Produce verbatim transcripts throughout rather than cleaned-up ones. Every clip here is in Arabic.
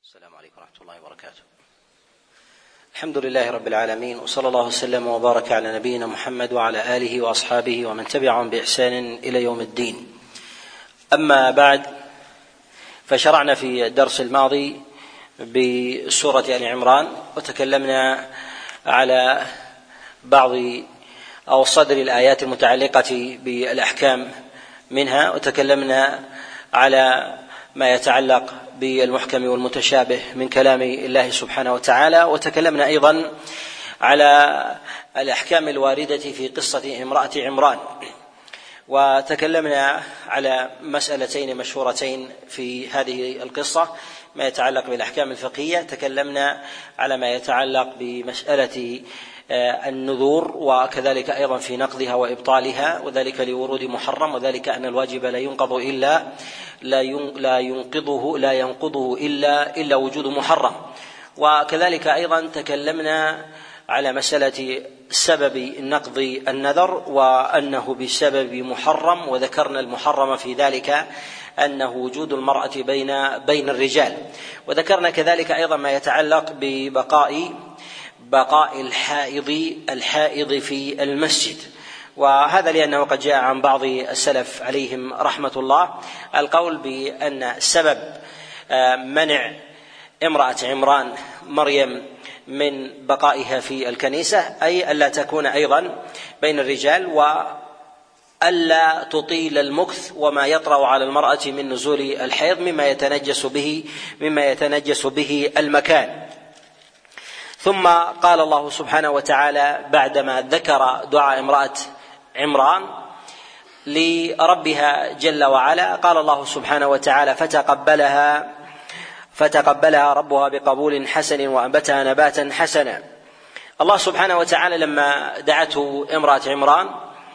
السلام عليكم ورحمة الله وبركاته. الحمد لله رب العالمين، وصلى الله وسلم وبارك على نبينا محمد وعلى آله وأصحابه ومن تبعهم بإحسان إلى يوم الدين. أما بعد، فشرعنا في الدرس الماضي بسورة آل عمران، وتكلمنا على بعض أو صدر الآيات المتعلقة بالأحكام منها، وتكلمنا على ما يتعلق بالمحكم والمتشابه من كلام الله سبحانه وتعالى، وتكلمنا أيضا على الأحكام الواردة في قصة امرأة عمران، وتكلمنا على مسألتين مشهورتين في هذه القصة ما يتعلق بالأحكام الفقهية. تكلمنا على ما يتعلق بمسألة النذور، وكذلك أيضا في نقضها وإبطالها، وذلك لورود محرم، وذلك أن الواجب لا ينقض إلا لا ينقضه لا ينقضه إلا إلا وجود محرم. وكذلك أيضا تكلمنا على مسألة سبب نقض النذر، وأنه بسبب محرم، وذكرنا المحرم في ذلك أنه وجود المرأة بين بين الرجال. وذكرنا كذلك أيضا ما يتعلق ببقاء بقاء الحائض الحائض في المسجد، وهذا لأنه قد جاء عن بعض السلف عليهم رحمة الله القول بأن سبب منع امرأة عمران مريم من بقائها في الكنيسة أي ألا تكون أيضا بين الرجال، وألا تطيل المكث وما يطرأ على المرأة من نزول الحيض مما يتنجس به مما يتنجس به المكان. ثم قال الله سبحانه وتعالى بعدما ذكر دعاء امرأة عمران لربها جل وعلا، قال الله سبحانه وتعالى فتقبلها فتقبلها ربها بقبول حسن وأنبتها نباتا حسنا. الله سبحانه وتعالى لما دعته امرأة عمران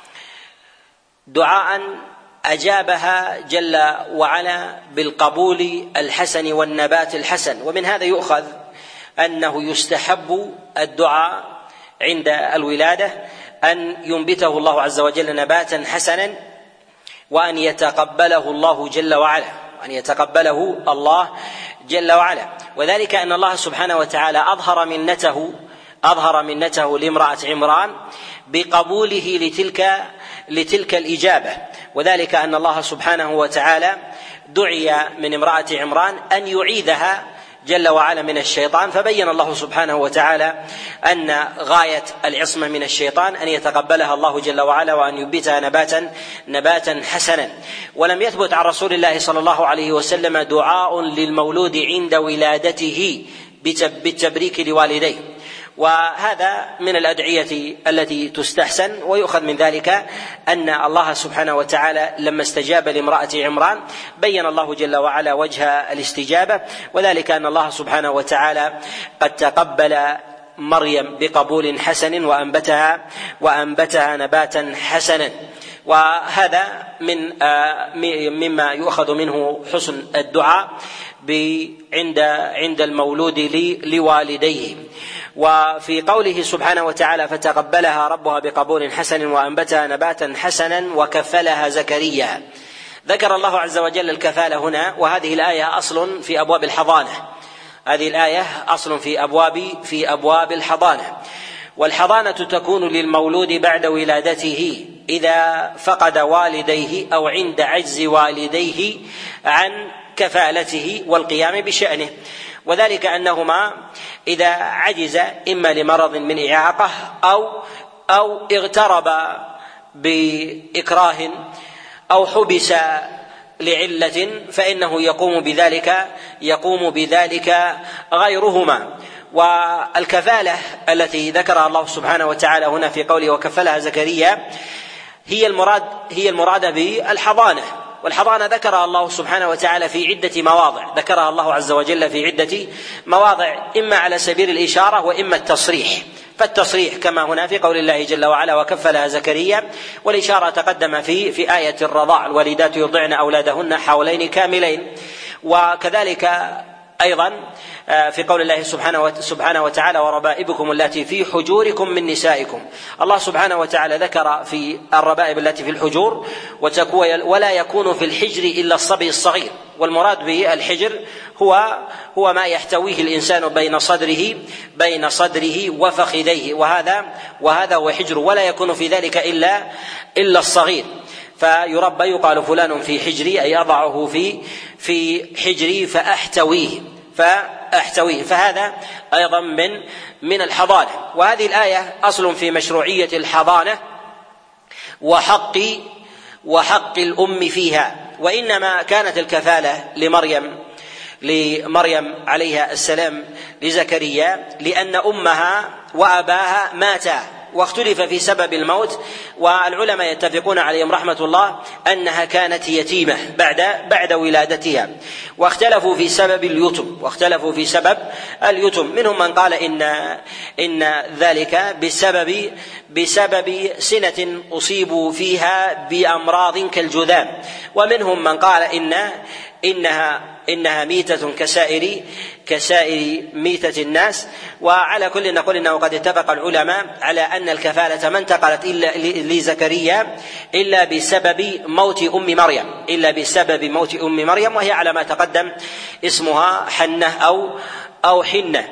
دعاء أجابها جل وعلا بالقبول الحسن والنبات الحسن. ومن هذا يؤخذ أنه يستحب الدعاء عند الولادة أن ينبته الله عز وجل نباتا حسنا، وأن يتقبله الله جل وعلا وأن يتقبله الله جل وعلا وذلك أن الله سبحانه وتعالى أظهر منته أظهر منته لامرأة عمران بقبوله لتلك لتلك الإجابة، وذلك أن الله سبحانه وتعالى دعي من امرأة عمران أن يعيذها جل وعلا من الشيطان، فبين الله سبحانه وتعالى أن غاية العصمة من الشيطان أن يتقبلها الله جل وعلا وأن ينبتها نباتا نباتا حسنا. ولم يثبت عن رسول الله صلى الله عليه وسلم دعاء للمولود عند ولادته بالتبريك لوالديه، وهذا من الأدعية التي تستحسن. ويؤخذ من ذلك أن الله سبحانه وتعالى لما استجاب لامرأة عمران بين الله جل وعلا وجه الاستجابة، وذلك أن الله سبحانه وتعالى قد تقبل مريم بقبول حسن وأنبتها وأنبتها نباتا حسنا. وهذا من مما يؤخذ منه حسن الدعاء عند عند المولود لوالديه. وفي قوله سبحانه وتعالى فتقبلها ربها بقبول حسن وأنبتها نباتا حسنا وكفلها زكريا، ذكر الله عز وجل الكفالة هنا، وهذه الآية أصل في أبواب الحضانة هذه الآية أصل في أبواب في أبواب الحضانة. والحضانة تكون للمولود بعد ولادته إذا فقد والديه أو عند عجز والديه عن كفالته والقيام بشأنه، وذلك أنهما إذا عجز إما لمرض من إعاقة أو أو اغترب بإكراه أو حبس لعلة فإنه يقوم بذلك يقوم بذلك غيرهما. والكفالة التي ذكرها الله سبحانه وتعالى هنا في قوله وكفلها زكريا هي المراد هي المراد بالحضانة، والحضانة ذكرها الله سبحانه وتعالى في عدة مواضع ذكرها الله عز وجل في عدة مواضع إما على سبيل الإشارة وإما التصريح. فالتصريح كما هنا في قول الله جل وعلا وكفلها زكريا، والإشارة تقدم في في آية الرضاع الوالدات يرضعن أولادهن حولين كاملين. وكذلك أيضا في قول الله سبحانه وتعالى وربائبكم التي في حجوركم من نسائكم، الله سبحانه وتعالى ذكر في الربائب التي في الحجور ولا يكون في الحجر إلا الصبي الصغير، والمراد بالحجر هو هو ما يحتويه الإنسان بين صدره بين صدره وفخذيه، وهذا وهذا هو حجر، ولا يكون في ذلك إلا إلا الصغير. فيربى يقال فلان في حجري، أي أضعه في في حجري فأحتويه فأحتويه فهذا أيضا من من الحضانة. وهذه الآية أصل في مشروعية الحضانة وحق وحق الأم فيها. وإنما كانت الكفالة لمريم لمريم عليها السلام لزكريا لأن أمها وأباها ماتا، واختلف في سبب الموت، والعلماء يتفقون عليهم رحمة الله أنها كانت يتيمة بعد بعد ولادتها، واختلفوا في سبب اليتم واختلفوا في سبب اليتم منهم من قال إن إن ذلك بسبب بسبب سنة أصيبوا فيها بأمراض كالجذام، ومنهم من قال إن إنها إنها ميتة كسائر كسائر ميتة الناس. وعلى كل نقول إنه قد اتفق العلماء على أن الكفالة ما انتقلت إلا لزكريا إلا بسبب موت أم مريم إلا بسبب موت أم مريم وهي على ما تقدم اسمها حنة أو أو حنة.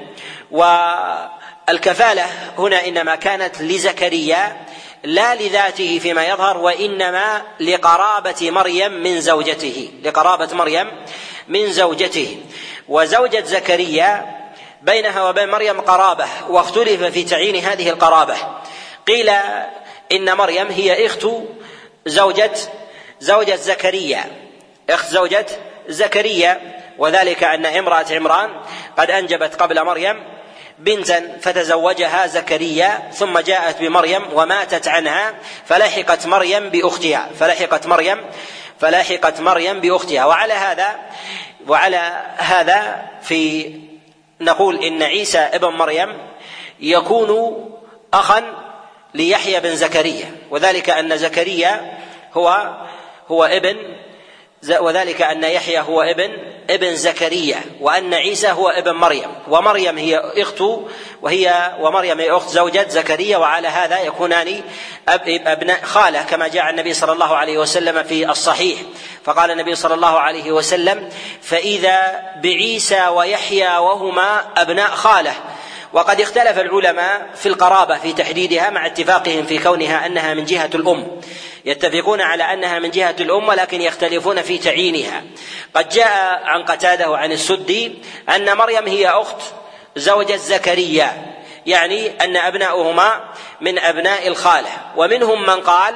والكفالة هنا إنما كانت لزكريا لا لذاته فيما يظهر، وإنما لقرابة مريم من زوجته لقرابة مريم من زوجته وزوجة زكريا بينها وبين مريم قرابة، واختلف في تعيين هذه القرابة. قيل إن مريم هي أخت زوجة زوجة زكريا أخت زوجة زكريا وذلك أن امرأة عمران قد أنجبت قبل مريم بنتا فتزوجها زكريا ثم جاءت بمريم وماتت عنها فلحقت مريم بأختها فلحقت مريم فلحقت مريم بأختها وعلى هذا وعلى هذا في نقول إن عيسى ابن مريم يكون أخا ليحيى بن زكريا، وذلك أن زكريا هو هو ابن وذلك أن يحيى هو ابن ابن زكريا، وأن عيسى هو ابن مريم، ومريم هي أخت وهي ومريم هي أخت زوجة زكريا، وعلى هذا يكونان أبناء خالة كما جاء النبي صلى الله عليه وسلم في الصحيح. فقال النبي صلى الله عليه وسلم: فإذا بعيسى ويحيى وهما أبناء خالة. وقد اختلف العلماء في القرابة في تحديدها مع اتفاقهم في كونها أنها من جهة الأم، يتفقون على أنها من جهة الأم ولكن يختلفون في تعيينها. قد جاء عن قتادة وعن السدي أن مريم هي أخت زوجة زكريا، يعني أن أبناؤهما من أبناء الخالة. ومنهم من قال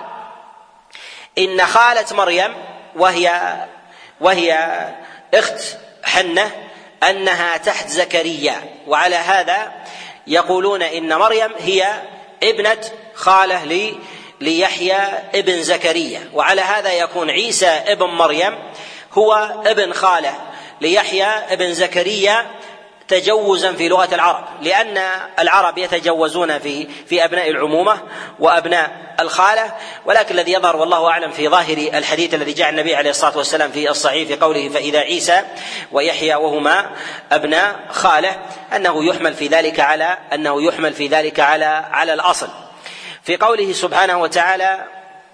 إن خالة مريم وهي وهي أخت حنة أنها تحت زكريا، وعلى هذا يقولون إن مريم هي ابنة خالة لي ليحيى ابن زكريا، وعلى هذا يكون عيسى ابن مريم هو ابن خالة ليحيى ابن زكريا تجوزا في لغة العرب، لأن العرب يتجوزون في في أبناء العمومة وأبناء الخالة. ولكن الذي يظهر والله أعلم في ظاهر الحديث الذي جاء النبي عليه الصلاة والسلام في الصحيح في قوله: فإذا عيسى ويحيى وهما أبناء خالة، أنه يحمل في ذلك على أنه يحمل في ذلك على على الأصل. في قوله سبحانه وتعالى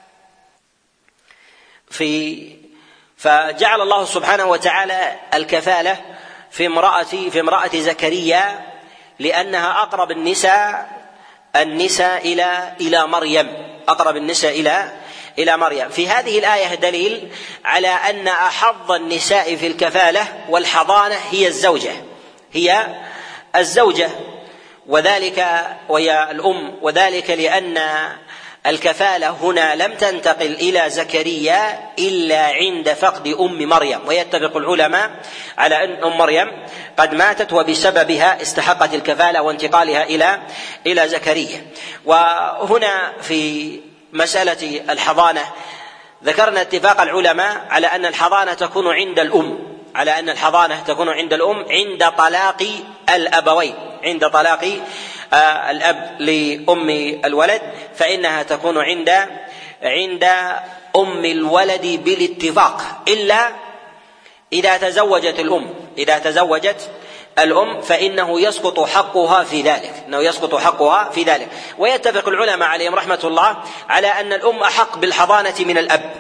في فجعل الله سبحانه وتعالى الكفالة في امرأة في امرأة زكريا لأنها أقرب النساء النساء إلى إلى مريم أقرب النساء إلى إلى مريم. في هذه الآية دليل على أن أحظ النساء في الكفالة والحضانة هي الزوجة هي الزوجة وذلك وهي الأم، وذلك لأن الكفالة هنا لم تنتقل إلى زكريا إلا عند فقد أم مريم، ويتفق العلماء على أن أم مريم قد ماتت وبسببها استحقت الكفالة وانتقالها إلى إلى زكريا. وهنا في مسألة الحضانة ذكرنا اتفاق العلماء على أن الحضانة تكون عند الأم على أن الحضانة تكون عند الأم عند طلاق الأبوين عند طلاق الأب لأم الولد، فإنها تكون عند عند أم الولد بالاتفاق، إلا إذا تزوجت الأم إذا تزوجت الأم فإنه يسقط حقها في ذلك إنه يسقط حقها في ذلك. ويتفق العلماء عليهم رحمة الله على أن الأم أحق بالحضانة من الأب،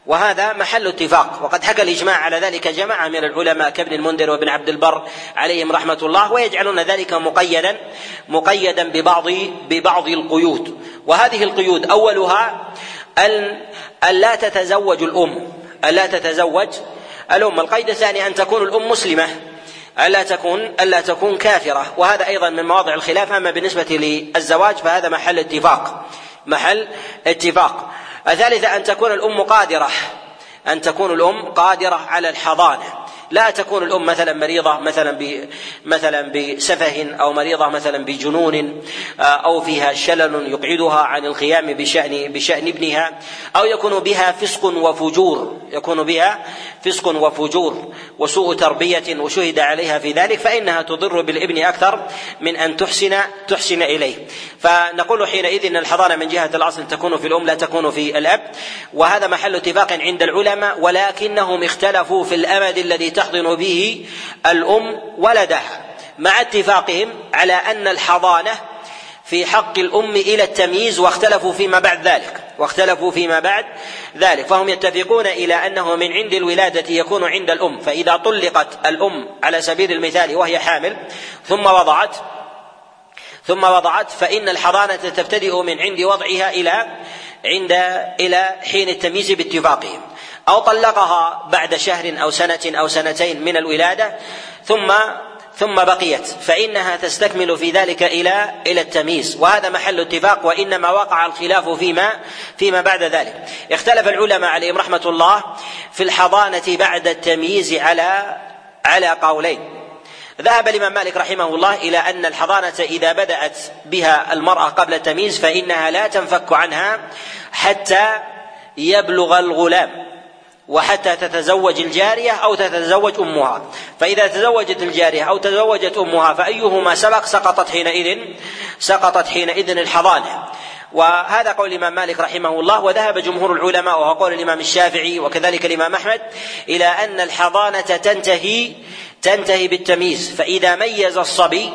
وهذا محل اتفاق، وقد حكى الإجماع على ذلك جماعة من العلماء كابن المنذر وابن عبد البر عليهم رحمة الله، ويجعلون ذلك مقيدا مقيدا ببعض ببعض القيود. وهذه القيود أولها أن لا تتزوج الأم ألا تتزوج الأم القيد الثاني أن تكون الأم مسلمة، ألا تكون ألا تكون كافرة، وهذا أيضا من مواضع الخلاف. أما بالنسبة للزواج فهذا محل اتفاق محل اتفاق. الثالثة أن تكون الأم قادرة أن تكون الأم قادرة على الحضانة، لا تكون الأم مثلا مريضة مثلا مثلا بسفه أو مريضة مثلا بجنون أو فيها شلل يقعدها عن القيام بشأن بشأن ابنها، أو يكون بها فسق وفجور يكون بها فسق وفجور وسوء تربية وشهد عليها في ذلك، فإنها تضر بالابن أكثر من أن تحسن تحسن إليه. فنقول حينئذ أن الحضانة من جهة الأصل تكون في الأم لا تكون في الأب، وهذا محل اتفاق عند العلماء، ولكنهم اختلفوا في الأمد الذي تحضن به الأم ولدها، مع اتفاقهم على أن الحضانة في حق الأم إلى التمييز، واختلفوا فيما بعد ذلك واختلفوا فيما بعد ذلك فهم يتفقون إلى أنه من عند الولادة يكون عند الأم، فإذا طلقت الأم على سبيل المثال وهي حامل ثم وضعت ثم وضعت فإن الحضانة تبتدئ من عند وضعها إلى عند إلى حين التمييز باتفاقهم، أو طلقها بعد شهر أو سنة أو سنتين من الولادة ثم ثم بقيت فإنها تستكمل في ذلك إلى إلى التمييز، وهذا محل اتفاق. وإنما وقع الخلاف فيما فيما بعد ذلك. اختلف العلماء عليهم رحمة الله في الحضانة بعد التمييز على على قولين. ذهب الإمام مالك رحمه الله إلى أن الحضانة إذا بدأت بها المرأة قبل التمييز فإنها لا تنفك عنها حتى يبلغ الغلام، وحتى تتزوج الجارية أو تتزوج أمها، فإذا تزوجت الجارية أو تزوجت أمها فأيهما سبق سقطت حينئذ سقطت حينئذ الحضانة. وهذا قول الإمام مالك رحمه الله. وذهب جمهور العلماء وهو قول الإمام الشافعي وكذلك الإمام أحمد إلى أن الحضانة تنتهي تنتهي بالتمييز، فإذا ميز الصبي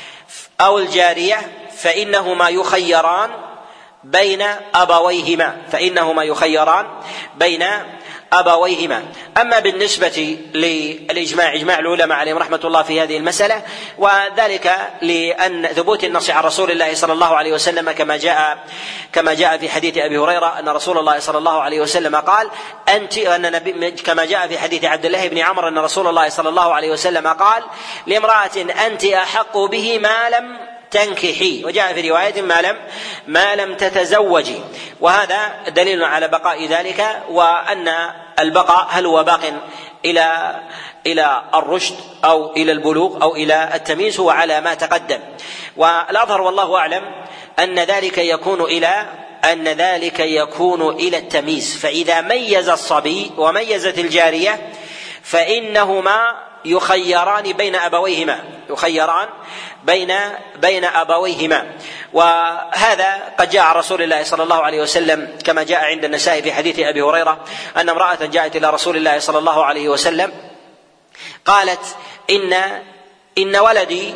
أو الجارية فإنهما يخيران بين أبويهما فإنهما يخيران بين أبويهما. أما بالنسبة للإجماع إجماع العلماء عليهم رحمة الله في هذه المسألة، وذلك لأن ثبوت النص عن رسول الله صلى الله عليه وسلم كما جاء كما جاء في حديث أبي هريرة أن رسول الله صلى الله عليه وسلم قال أنت أن نبي كما جاء في حديث عبد الله بن عمرو أن رسول الله صلى الله عليه وسلم قال لامرأة أنت أحق به ما لم تنكحي، وجاء في رواية ما لم ما لم تتزوجي، وهذا دليل على بقاء ذلك، وأن البقاء هل هو باق إلى إلى الرشد أو إلى البلوغ أو إلى التمييز هو على ما تقدم. والأظهر والله أعلم أن ذلك يكون إلى أن ذلك يكون إلى التمييز، فإذا ميز الصبي وميزت الجارية فإنهما يخيران بين أبويهما يخيران بين بين أبويهما. وهذا قد جاء عن رسول الله صلى الله عليه وسلم كما جاء عند النسائي في حديث أبي هريرة أن امرأة جاءت إلى رسول الله صلى الله عليه وسلم قالت إن إن ولدي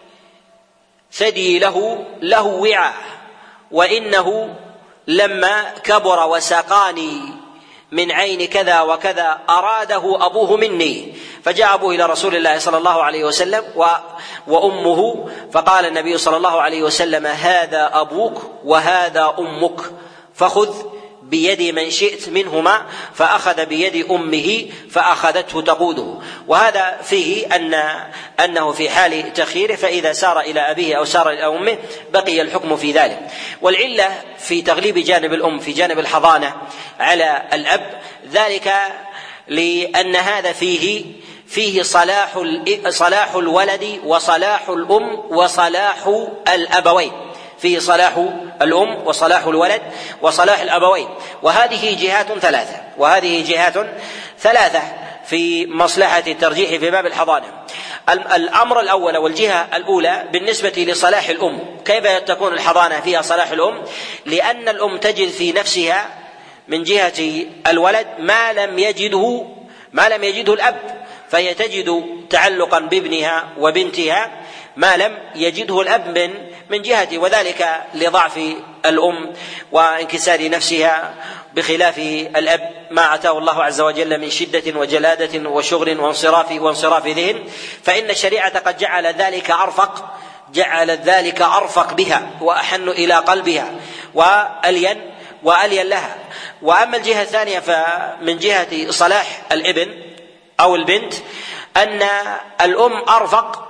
ثدي له له وعاء، وإنه لما كبر وسقاني من عين كذا وكذا أراده أبوه مني، فجاء أبوه إلى رسول الله صلى الله عليه وسلم وأمه، فقال النبي صلى الله عليه وسلم هذا أبوك وهذا أمك، فخذ بيد من شئت منهما، فأخذ بيد أمه فأخذته تقوده. وهذا فيه أن أنه في حال تخييره فإذا سار إلى أبيه أو سار إلى أمه بقي الحكم في ذلك. والعلة في تغليب جانب الأم في جانب الحضانة على الأب ذلك لأن هذا فيه فيه صلاح صلاح الولد وصلاح الأم وصلاح الأبوين فيه صلاح الأم وصلاح الولد وصلاح الأبوين، وهذه جهات ثلاثة وهذه جهات ثلاثة في مصلحة الترجيح في باب الحضانة. الأمر الأول والجهة الأولى بالنسبة لصلاح الأم، كيف تكون الحضانة فيها صلاح الأم؟ لأن الأم تجد في نفسها من جهة الولد ما لم يجده ما لم يجده الأب، فهي تجد تعلقا بابنها وبنتها ما لم يجده الأب من من جهته، وذلك لضعف الأم وانكسار نفسها، بخلاف الأب ما أتاه الله عز وجل من شدة وجلادة وشغل وانصراف وانصراف ذهن، فإن الشريعة قد جعل ذلك أرفق جعل ذلك أرفق بها وأحن إلى قلبها وألين وألين لها. وأما الجهة الثانية فمن جهة صلاح الابن أو البنت أن الأم أرفق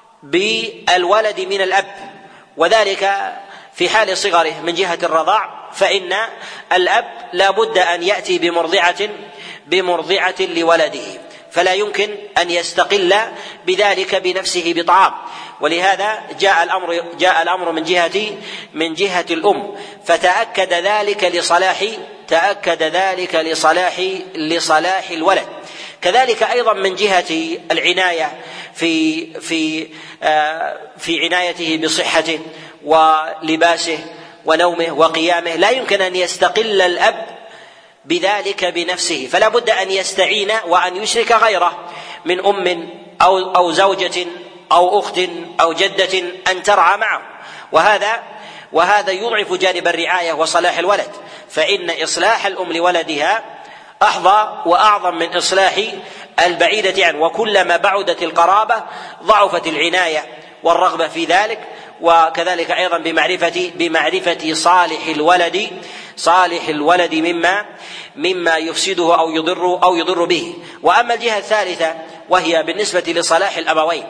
بالولد من الأب، وذلك في حال صغره من جهة الرضاع، فإن الأب لا بد أن يأتي بمرضعة بمرضعة لولده، فلا يمكن أن يستقل بذلك بنفسه بطعام، ولهذا جاء الأمر جاء الأمر من جهة من جهة الأم، فتأكد ذلك لصلاح تأكد ذلك لصلاح لصلاح الولد. كذلك أيضا من جهة العناية في في في عنايته بصحته ولباسه ونومه وقيامه، لا يمكن أن يستقل الأب بذلك بنفسه، فلا بد أن يستعين وأن يشرك غيره من أم أو أو زوجة أو أخت أو جدة أن ترعى معه، وهذا وهذا يضعف جانب الرعاية وصلاح الولد، فإن إصلاح الأم لولدها أحظى وأعظم من إصلاح البعيدة عنه، وكلما بعدت القرابة ضعفت العناية والرغبة في ذلك، وكذلك أيضا بمعرفة بمعرفة صالح الولد صالح الولد مما مما يفسده أو يضر أو يضر به. وأما الجهة الثالثة وهي بالنسبة لصلاح الأبوين،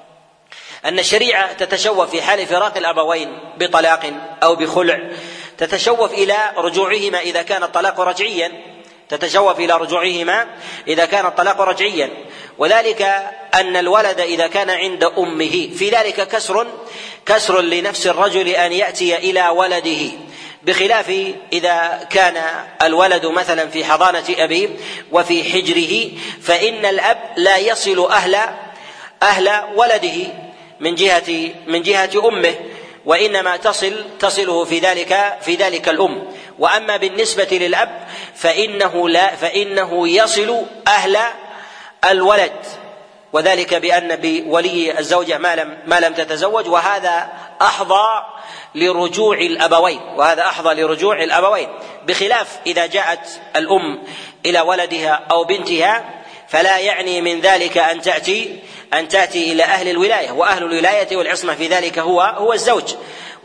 أن الشريعة تتشوف في حال فراق الأبوين بطلاق أو بخلع، تتشوف إلى رجوعهما إذا كان الطلاق رجعيا تتشوف إلى رجوعهما إذا كان الطلاق رجعيا وذلك أن الولد إذا كان عند أمه في ذلك كسر كسر لنفس الرجل أن يأتي إلى ولده، بخلاف إذا كان الولد مثلا في حضانة أبيه وفي حجره، فإن الأب لا يصل أهل أهل ولده من جهة من جهة أمه، وإنما تصل تصله في ذلك في ذلك الأم. وأما بالنسبة للأب فإنه لا فإنه يصل أهل الولد، وذلك بأن بولي الزوجة ما لم ما لم تتزوج، وهذا أحظى لرجوع الأبوين وهذا أحظى لرجوع الأبوين بخلاف إذا جاءت الأم إلى ولدها أو بنتها، فلا يعني من ذلك أن تأتي أن تأتي إلى أهل الولاية، وأهل الولاية والعصمة في ذلك هو هو الزوج،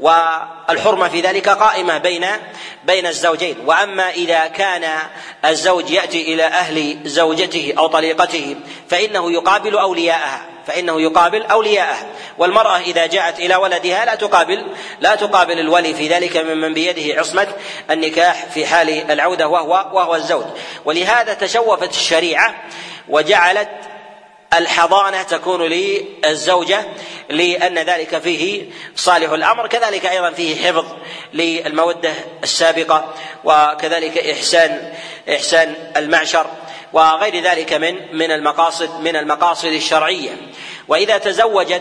والحرمة في ذلك قائمة بين بين الزوجين. وأما إذا كان الزوج يأتي إلى أهل زوجته أو طليقته فإنه يقابل أولياءها فإنه يقابل أولياءها والمرأة إذا جاءت إلى ولدها لا تقابل لا تقابل الولي في ذلك ممن بيده عصمة النكاح في حال العودة وهو وهو الزوج. ولهذا تشوفت الشريعة وجعلت الحضانة تكون للزوجة، لأن ذلك فيه صالح الأمر، كذلك أيضا فيه حفظ للمودة السابقة، وكذلك إحسان إحسان المعشر وغير ذلك من من المقاصد من المقاصد الشرعية. وإذا تزوجت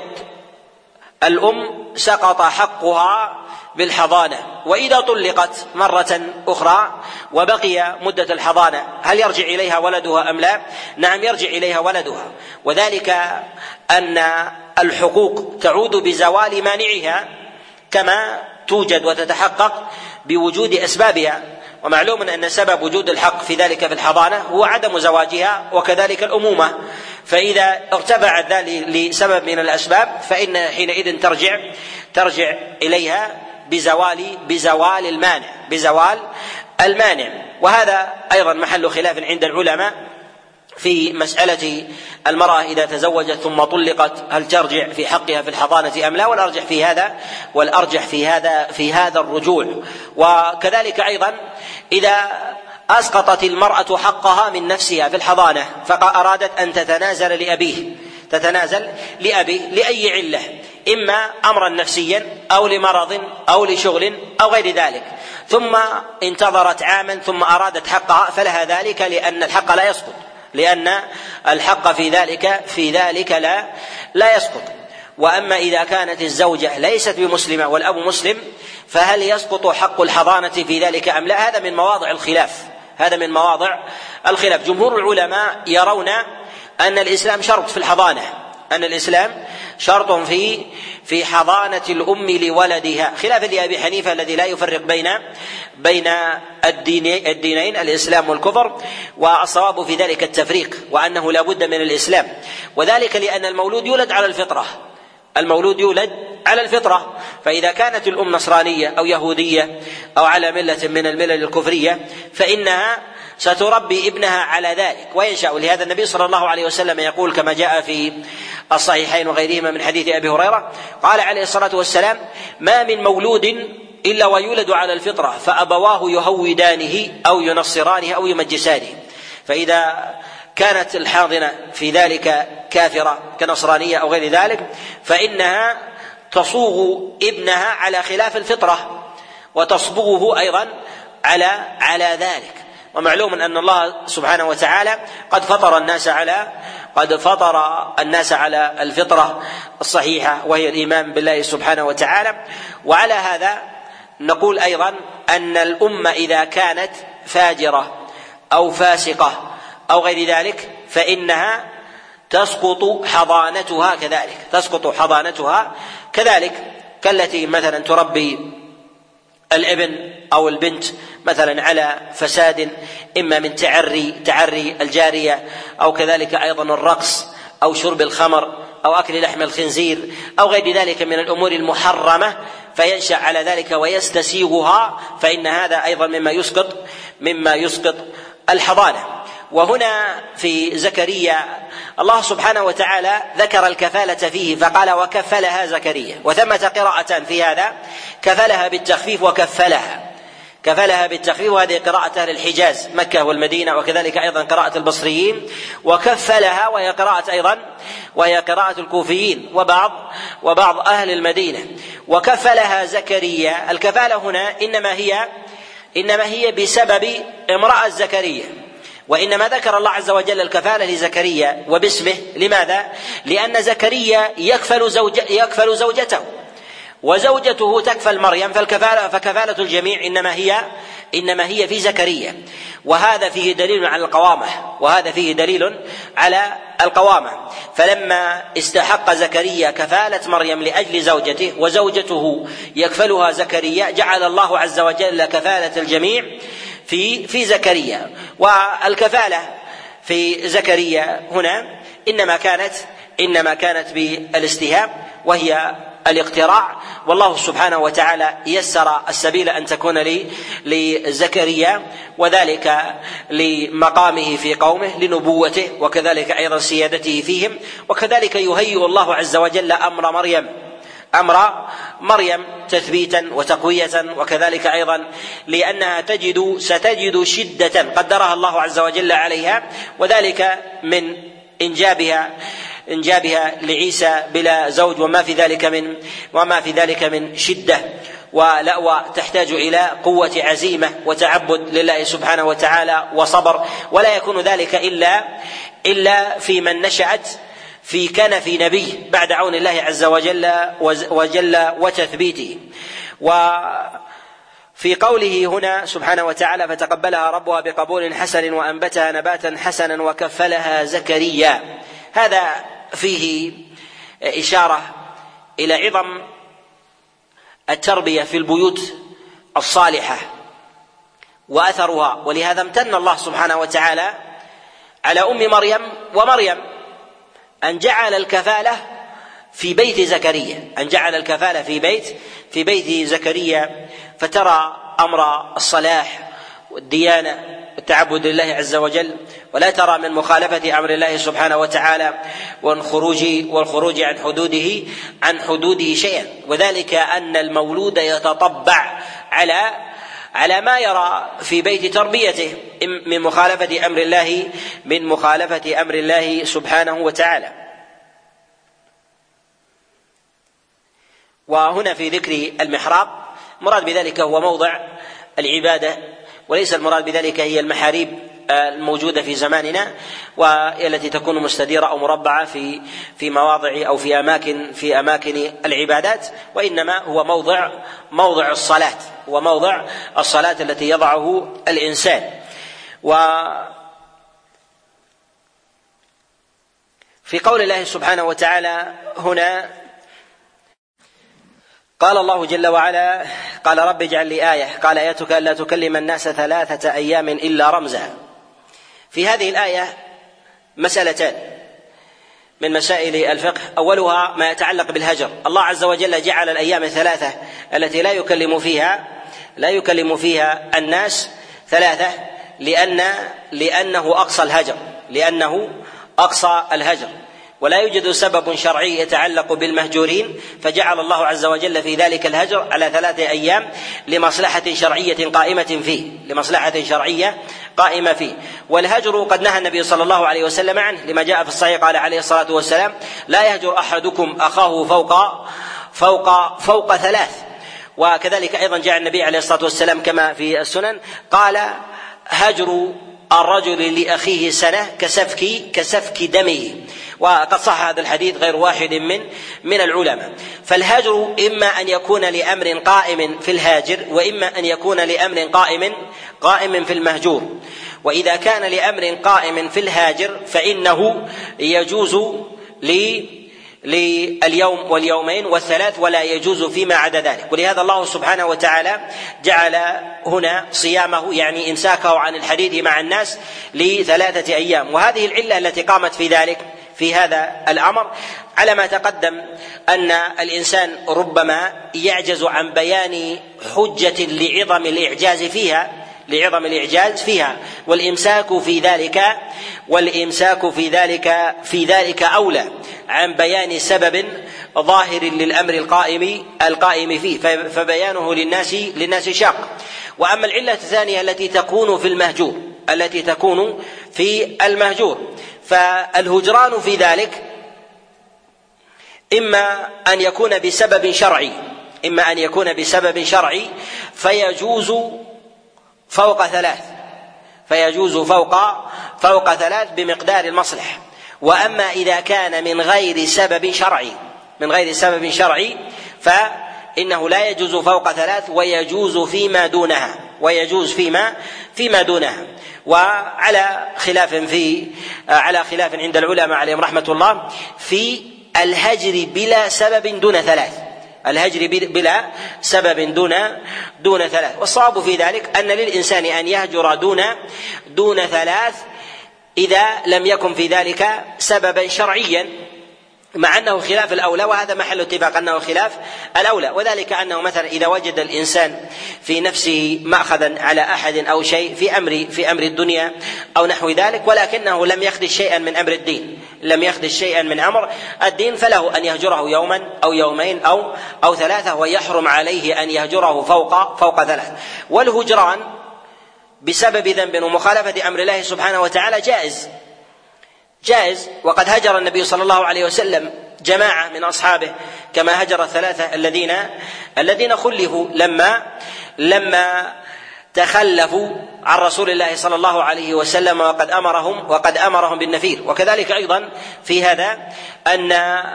الأم سقط حقها بالحضانة، وإذا طلقت مرة أخرى وبقي مدة الحضانة هل يرجع إليها ولدها أم لا؟ نعم يرجع إليها ولدها، وذلك أن الحقوق تعود بزوال مانعها كما توجد وتتحقق بوجود أسبابها، ومعلوم أن سبب وجود الحق في ذلك في الحضانة هو عدم زواجها وكذلك الأمومة، فإذا ارتفعت ذلك لسبب من الأسباب فإن حينئذ ترجع ترجع إليها بزوال بزوال المانع بزوال المانع. وهذا أيضا محل خلاف عند العلماء في مسألة المرأة إذا تزوجت ثم طلقت هل ترجع في حقها في الحضانة أم لا، والأرجح في هذا والأرجح في هذا في هذا الرجوع. وكذلك أيضا إذا أسقطت المرأة حقها من نفسها في الحضانة فأرادت أن تتنازل لأبيه تتنازل لأبيه لأي علة، إما أمرا نفسيا أو لمرض أو لشغل أو غير ذلك، ثم انتظرت عاما ثم أرادت حقها فلها ذلك، لأن الحق لا يسقط لأن الحق في ذلك في ذلك لا لا يسقط. وأما إذا كانت الزوجة ليست بمسلمة والأب مسلم فهل يسقط حق الحضانة في ذلك أم لا؟ هذا من مواضع الخلاف هذا من مواضع الخلاف. جمهور العلماء يرون أن الإسلام شرط في الحضانة أن الإسلام شرط في في حضانة الأم لولدها، خلافا لأبي حنيفة الذي لا يفرق بين بين الدينين, الدينين الإسلام والكفر، والصواب في ذلك التفريق، وأنه لا بد من الإسلام، وذلك لأن المولود يولد على الفطرة، المولود يولد على الفطرة، فإذا كانت الأم نصرانية أو يهودية أو على ملة من الملل الكفرية فإنها ستربي ابنها على ذلك وينشأ. لهذا النبي صلى الله عليه وسلم يقول كما جاء في الصحيحين وغيرهما من حديث أبي هريرة قال عليه الصلاة والسلام: ما من مولود إلا ويولد على الفطرة فأبواه يهودانه أو ينصرانه أو يمجسانه. فإذا كانت الحاضنة في ذلك كافرة كنصرانية أو غير ذلك فإنها تصوغ ابنها على خلاف الفطرة وتصبغه أيضا على على ذلك. ومعلوم أن الله سبحانه وتعالى قد فطر الناس على قد فطر الناس على الفطرة الصحيحة وهي الإيمان بالله سبحانه وتعالى. وعلى هذا نقول أيضا أن الأمة إذا كانت فاجرة أو فاسقة أو غير ذلك فإنها تسقط حضانتها كذلك تسقط حضانتها كذلك كالتي مثلا تربي الابن أو البنت مثلا على فساد إما من تعري تعري الجارية أو كذلك أيضا الرقص أو شرب الخمر أو أكل لحم الخنزير أو غير ذلك من الأمور المحرمة فينشأ على ذلك ويستسيغها، فإن هذا أيضا مما يسقط مما يسقط الحضانة. وهنا في زكريا الله سبحانه وتعالى ذكر الكفالة فيه فقال: وكفلها زكريا. وثمة قراءتان في هذا: كفلها بالتخفيف وكفلها. كفلها بالتخفيف وهذه قراءة أهل الحجاز مكة والمدينة، وكذلك أيضا قراءة البصريين. وكفلها وهي قراءة أيضا وهي قراءة الكوفيين وبعض وبعض أهل المدينة. وكفلها زكريا. الكفالة هنا إنما هي إنما هي بسبب امرأة زكريا، وإنما ذكر الله عز وجل الكفالة لزكريا وباسمه. لماذا؟ لأن زكريا يكفل زوج يكفل زوجته وزوجته تكفل مريم، فالكفالة فكفالة الجميع إنما هي إنما هي في زكريا. وهذا فيه دليل على القوامة وهذا فيه دليل على القوامة. فلما استحق زكريا كفالة مريم لأجل زوجته وزوجته يكفلها زكريا جعل الله عز وجل كفالة الجميع في في زكريا. والكفالة في زكريا هنا إنما كانت إنما كانت بالاستهاب وهي الاقتراع، والله سبحانه وتعالى يسر السبيل أن تكون لي لزكريا، وذلك لمقامه في قومه لنبوته وكذلك أيضا سيادته فيهم، وكذلك يهيئ الله عز وجل أمر مريم أمر مريم تثبيتا وتقوية، وكذلك أيضا لأنها تجد ستجد شدة قدرها الله عز وجل عليها، وذلك من إنجابها إنجابها لعيسى بلا زوج وما في ذلك من وما في ذلك من شدة ولأوى تحتاج إلى قوة عزيمة وتعبد لله سبحانه وتعالى وصبر، ولا يكون ذلك إلا إلا في من نشأت في كنف نبي بعد عون الله عز وجل وجل وتثبيته. وفي قوله هنا سبحانه وتعالى: فتقبلها ربها بقبول حسن وأنبتها نباتا حسنا وكفلها زكريا، هذا فيه إشارة إلى عظم التربية في البيوت الصالحة وأثرها، ولهذا امتن الله سبحانه وتعالى على أم مريم ومريم أن جعل الكفالة في بيت زكريا أن جعل الكفالة في بيت في بيت زكريا فترى أمر الصلاح والديانة والتعبد لله عز وجل، ولا ترى من مخالفة أمر الله سبحانه وتعالى والخروج والخروج عن حدوده عن حدوده شيئا، وذلك أن المولود يتطبع على على ما يرى في بيت تربيته من مخالفة أمر الله من مخالفة أمر الله سبحانه وتعالى. وهنا في ذكر المحراب مراد بذلك هو موضع العبادة، وليس المراد بذلك هي المحاريب الموجودة في زماننا والتي تكون مستديرة أو مربعة في في مواضع أو في أماكن في أماكن العبادات، وإنما هو موضع موضع الصلاة وموضع الصلاة التي يضعه الإنسان. و في قول الله سبحانه وتعالى هنا قال الله جل وعلا قال رب اجعل لي آية قال آيتك ألا تكلم الناس ثلاثة أيام إلا رمزا. في هذه الآية مسألتان من مسائل الفقه، أولها ما يتعلق بالهجر. الله عز وجل جعل الأيام الثلاثة التي لا يكلم فيها لا يكلم فيها الناس ثلاثة لأن لأنه أقصى الهجر لأنه أقصى الهجر ولا يوجد سبب شرعي يتعلق بالمهجورين، فجعل الله عز وجل في ذلك الهجر على ثلاثة أيام لمصلحة شرعية قائمة فيه لمصلحة شرعية قائمة فيه. والهجر قد نهى النبي صلى الله عليه وسلم عنه لما جاء في الصحيح قال عليه الصلاة والسلام لا يهجر أحدكم أخاه فوق فوق فوق ثلاث. وكذلك أيضا جاء النبي عليه الصلاة والسلام كما في السنن قال هجر الرجل لأخيه سنة كسفك كسفك دمه، وقد صح هذا الحديث غير واحد من من العلماء. فالهجر إما أن يكون لأمر قائم في الهاجر وإما أن يكون لأمر قائم قائم في المهجور. وإذا كان لأمر قائم في الهاجر فإنه يجوز لي لليوم واليومين والثلاث ولا يجوز فيما عدا ذلك. ولهذا الله سبحانه وتعالى جعل هنا صيامه يعني إمساكه عن الحديث مع الناس لثلاثة أيام. وهذه العلة التي قامت في ذلك في هذا الأمر على ما تقدم أن الإنسان ربما يعجز عن بيان حجة لعظم الإعجاز فيها لعظم الإعجاز فيها والإمساك في ذلك والإمساك في ذلك في ذلك أولى عن بيان سبب ظاهر للأمر القائم القائم فيه، فبيانه للناس للناس شاق. وأما العلة الثانية التي تكون في المهجور التي تكون في المهجور فالهجران في ذلك إما أن يكون بسبب شرعي إما أن يكون بسبب شرعي فيجوز فوق ثلاث فيجوز فوق فوق ثلاث بمقدار المصلحة. وأما إذا كان من غير سبب شرعي من غير سبب شرعي فإنه لا يجوز فوق ثلاث ويجوز فيما دونها ويجوز فيما فيما دونها. وعلى خلاف في على خلاف عند العلماء عليهم رحمة الله في الهجر بلا سبب دون ثلاث الهجر بلا سبب دون دون ثلاث. والصواب في ذلك أن للإنسان أن يهجر دون دون ثلاث إذا لم يكن في ذلك سببا شرعيا، مع أنه خلاف الأولى، وهذا محل اتفاق أنه خلاف الأولى. وذلك أنه مثلا إذا وجد الإنسان في نفسه مأخذا على أحد أو شيء في أمر في أمر الدنيا أو نحو ذلك ولكنه لم يخدش شيئا من أمر الدين لم يخدش شيئا من أمر الدين فله أن يهجره يوما أو يومين أو أو ثلاثة، ويحرم عليه أن يهجره فوق فوق ثلاث. والهجران بسبب ذنب ومخالفة أمر الله سبحانه وتعالى جائز جائز وقد هجر النبي صلى الله عليه وسلم جماعة من أصحابه كما هجر الثلاثة الذين الذين خلفوا لما لما تخلفوا عن رسول الله صلى الله عليه وسلم وقد أمرهم وقد أمرهم بالنفير. وكذلك أيضا في هذا أن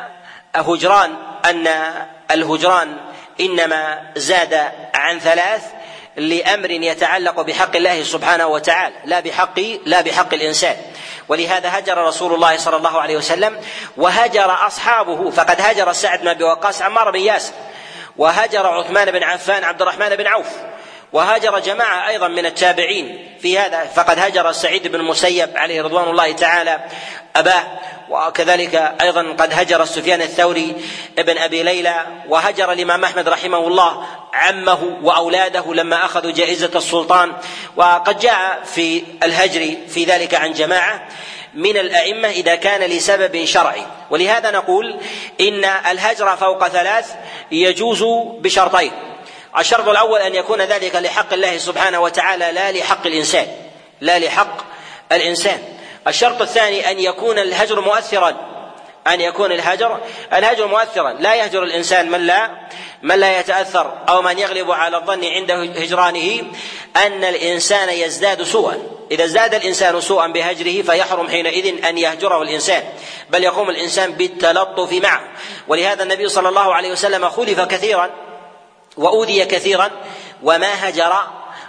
هجران أن الهجران إنما زاد عن ثلاث لأمر يتعلق بحق الله سبحانه وتعالى لا بحق لا بحق الإنسان. ولهذا هجر رسول الله صلى الله عليه وسلم وهجر أصحابه، فقد هجر سعد بن أبي وقاص عمار بن ياسر، وهجر عثمان بن عفان عبد الرحمن بن عوف، وهاجر جماعة أيضا من التابعين في هذا، فقد هجر سعيد بن المسيب عليه رضوان الله تعالى أباه، وكذلك أيضا قد هجر سفيان الثوري ابن أبي ليلى، وهجر الإمام أحمد رحمه الله عمه وأولاده لما أخذوا جائزة السلطان. وقد جاء في الهجر في ذلك عن جماعة من الأئمة إذا كان لسبب شرعي. ولهذا نقول إن الهجر فوق ثلاث يجوز بشرطين: الشرط الأول أن يكون ذلك لحق الله سبحانه وتعالى لا لحق الإنسان لا لحق الإنسان. الشرط الثاني أن يكون الهجر مؤثرا أن يكون الهجر الهجر مؤثرا لا يهجر الإنسان من لا من لا يتأثر أو من يغلب على الظن عند هجرانه أن الإنسان يزداد سوءا. إذا ازداد الإنسان سوءا بهجره فيحرم حينئذ أن يهجره الإنسان، بل يقوم الإنسان بالتلطف معه. ولهذا النبي صلى الله عليه وسلم خلف كثيرا وأوذي كثيرا وما هجر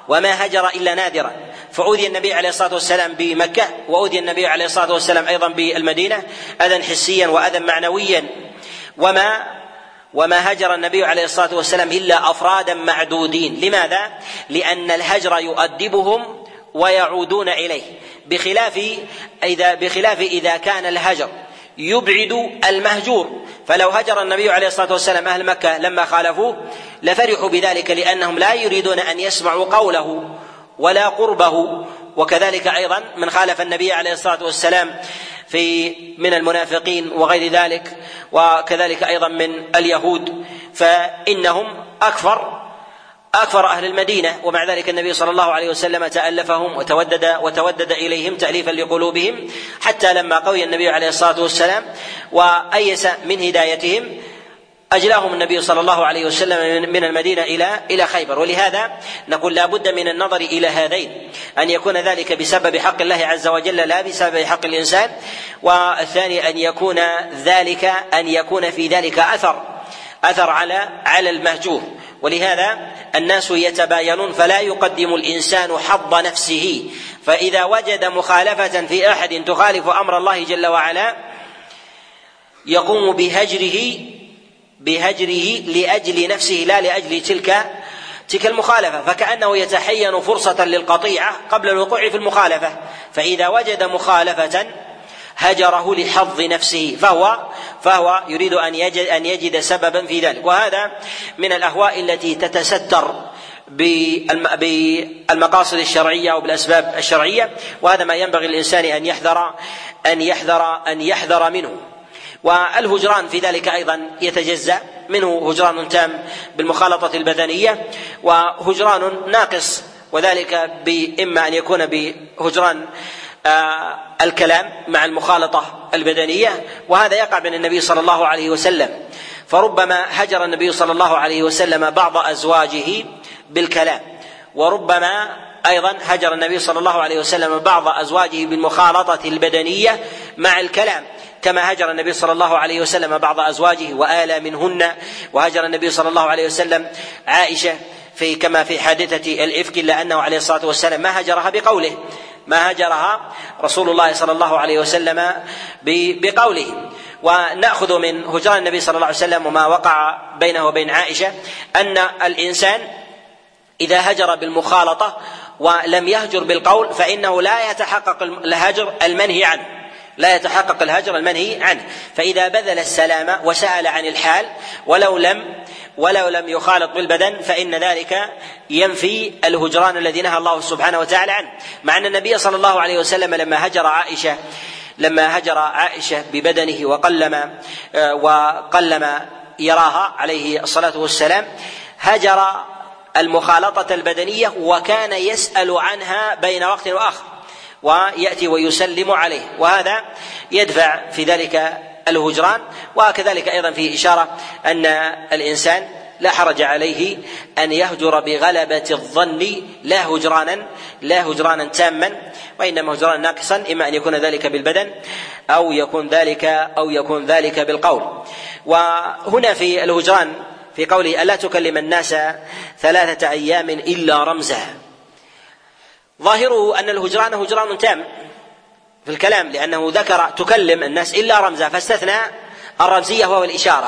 وما هجر إلا نادرا، فأوذي النبي عليه الصلاة والسلام بمكة، وأوذي النبي عليه الصلاة والسلام أيضا بالمدينة أذى حسيا وأذى معنويا، وما وما هجر النبي عليه الصلاة والسلام إلا أفرادا معدودين. لماذا؟ لأن الهجر يؤدبهم ويعودون إليه، بخلاف إذا بخلاف إذا كان الهجر يبعد المهجور. فلو هجر النبي عليه الصلاة والسلام أهل مكة لما خالفوه لفرحوا بذلك، لأنهم لا يريدون أن يسمعوا قوله ولا قربه. وكذلك أيضا من خالف النبي عليه الصلاة والسلام في من المنافقين وغير ذلك، وكذلك أيضا من اليهود، فإنهم أكفر أكثر أهل المدينة، ومع ذلك النبي صلى الله عليه وسلم تألفهم وتودد وتودد إليهم تأليفا لقلوبهم، حتى لما قوي النبي عليه الصلاة والسلام وأيس من هدايتهم أجلاهم النبي صلى الله عليه وسلم من المدينة إلى إلى خيبر. ولهذا نقول لا بد من النظر إلى هذين، أن يكون ذلك بسبب حق الله عز وجل لا بسبب حق الإنسان، والثاني أن يكون ذلك أن يكون في ذلك أثر أثر على على المهجور. ولهذا الناس يتباينون، فلا يقدم الإنسان حظ نفسه، فإذا وجد مخالفة في أحد تخالف أمر الله جل وعلا يقوم بهجره بهجره لأجل نفسه لا لأجل تلك تلك المخالفة، فكأنه يتحين فرصة للقطيعة قبل الوقوع في المخالفة، فإذا وجد مخالفة هجره لحظ نفسه، فهو فهو يريد أن يجد أن يجد سببا في ذلك. وهذا من الأهواء التي تتستر بالمقاصد الشرعية وبالأسباب الشرعية، وهذا ما ينبغي الإنسان أن يحذر أن يحذر أن يحذر منه. والهجران في ذلك أيضا يتجزأ منه هجران تام بالمخالطة البدنية، وهجران ناقص، وذلك بإما أن يكون بهجران آه الكلام مع المخالطة البدنية، وهذا يقع بين النبي صلى الله عليه وسلم، فربما هجر النبي صلى الله عليه وسلم بعض أزواجه بالكلام، وربما أيضا هجر النبي صلى الله عليه وسلم بعض أزواجه بالمخالطة البدنية مع الكلام، كما هجر النبي صلى الله عليه وسلم بعض أزواجه وآلى منهن، وهجر النبي صلى الله عليه وسلم عائشة في كما في حادثة الإفك، إلا أنه عليه الصلاة والسلام ما هجرها بقوله، ما هجرها رسول الله صلى الله عليه وسلم بقوله. ونأخذ من هجران النبي صلى الله عليه وسلم وما وقع بينه وبين عائشة أن الإنسان إذا هجر بالمخالطة ولم يهجر بالقول فإنه لا يتحقق الهجر المنهي عنه لا يتحقق الهجر المنهي عنه فإذا بذل السلام وسأل عن الحال ولو لم ولو لم يخالط بالبدن فإن ذلك ينفي الهجران الذي نهى الله سبحانه وتعالى عنه. مع أن النبي صلى الله عليه وسلم لما هجر عائشة لما هجر عائشة ببدنه وقلما وقلما يراها عليه الصلاة والسلام هجر المخالطة البدنية وكان يسأل عنها بين وقت وآخر ويأتي ويسلم عليه، وهذا يدفع في ذلك الهجران. وكذلك أيضا في إشارة أن الإنسان لا حرج عليه أن يهجر بغلبة الظن لا هجرانا لا هجرانا تاما، وإنما هجرانا ناقصا، إما أن يكون ذلك بالبدن أو يكون ذلك أو يكون ذلك بالقول. وهنا في الهجران في قوله ألا تكلم الناس ثلاثة أيام إلا رمزا، ظاهره أن الهجران هجران تام في الكلام، لأنه ذكر تكلم الناس إلا رمزا فاستثنى الرمزية وهو الإشارة.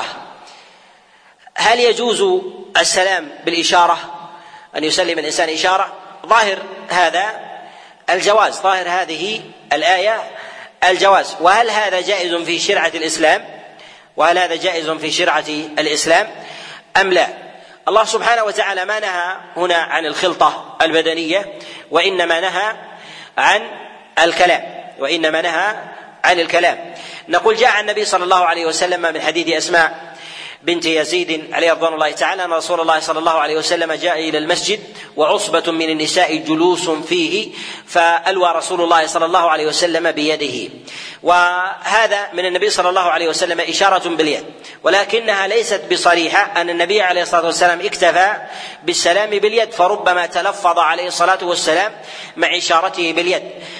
هل يجوز السلام بالإشارة أن يسلم الإنسان إشارة؟ ظاهر هذا الجواز، ظاهر هذه الآية الجواز. وهل هذا جائز في شرعة الإسلام وهل هذا جائز في شرعة الإسلام أم لا؟ الله سبحانه وتعالى ما نهى هنا عن الخلطة البدنية، وإنما نهى عن الكلام وإنما نهى عن الكلام. نقول جاء النبي صلى الله عليه وسلم من حديث أسماء بنت يزيد عليه رضوان الله تعالى أن رسول الله صلى الله عليه وسلم جاء إلى المسجد وعصبة من النساء جلوس فيه فألوى رسول الله صلى الله عليه وسلم بيده، وهذا من النبي صلى الله عليه وسلم إشارة باليد، ولكنها ليست بصريحة أن النبي عليه الصلاة والسلام اكتفى بالسلام باليد، فربما تلفظ عليه الصلاة والسلام مع إشارته باليد.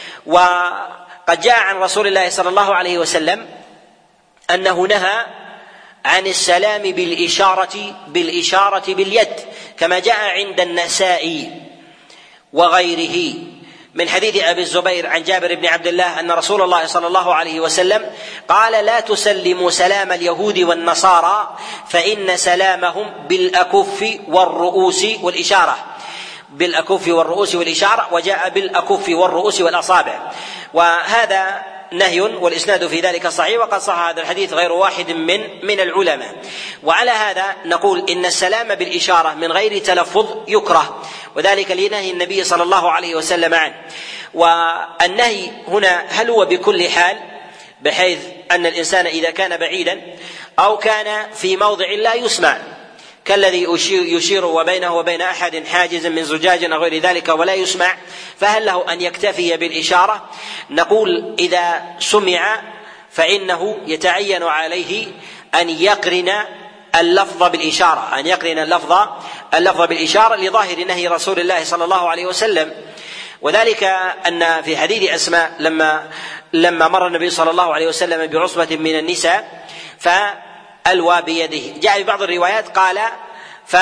وقد جاء عن رسول الله صلى الله عليه وسلم أنه نهى عن السلام بالإشارة بالإشارة باليد، كما جاء عند النسائي وغيره من حديث أبي الزبير عن جابر بن عبد الله أن رسول الله صلى الله عليه وسلم قال: لا تسلموا سلام اليهود والنصارى فإن سلامهم بالأكف والرؤوس والإشارة بالأكف والرؤوس والإشارة وجاء بالأكف والرؤوس والأصابع. وهذا نهي والإسناد في ذلك صحيح، وقد صح هذا الحديث غير واحد من من العلماء. وعلى هذا نقول إن السلام بالإشارة من غير تلفظ يكره، وذلك لنهي النبي صلى الله عليه وسلم عنه. والنهي هنا هل هو بكل حال، بحيث أن الإنسان إذا كان بعيدا أو كان في موضع لا يسمع كالذي يشير وبينه وبين أحد حاجز من زجاج أو غير ذلك ولا يسمع، فهل له أن يكتفي بالإشارة؟ نقول إذا سمع فإنه يتعين عليه أن يقرن اللفظ بالإشارة أن يقرن اللفظ اللفظ بالإشارة لظاهر نهي رسول الله صلى الله عليه وسلم. وذلك أن في حديث أسماء لما لما مر النبي صلى الله عليه وسلم بعصبة من النساء فألوى بيده، جاء في بعض الروايات قال ف